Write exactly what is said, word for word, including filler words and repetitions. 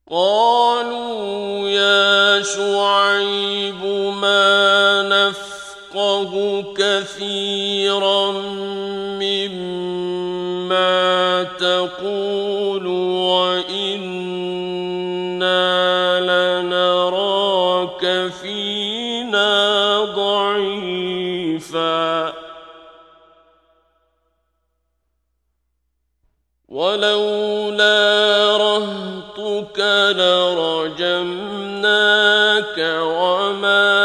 قالوا يا شعيب ما نفقه كثيرا مما تقول وإنا لنراك فينا ضعيفا ولولا رهطك لرجمناك وما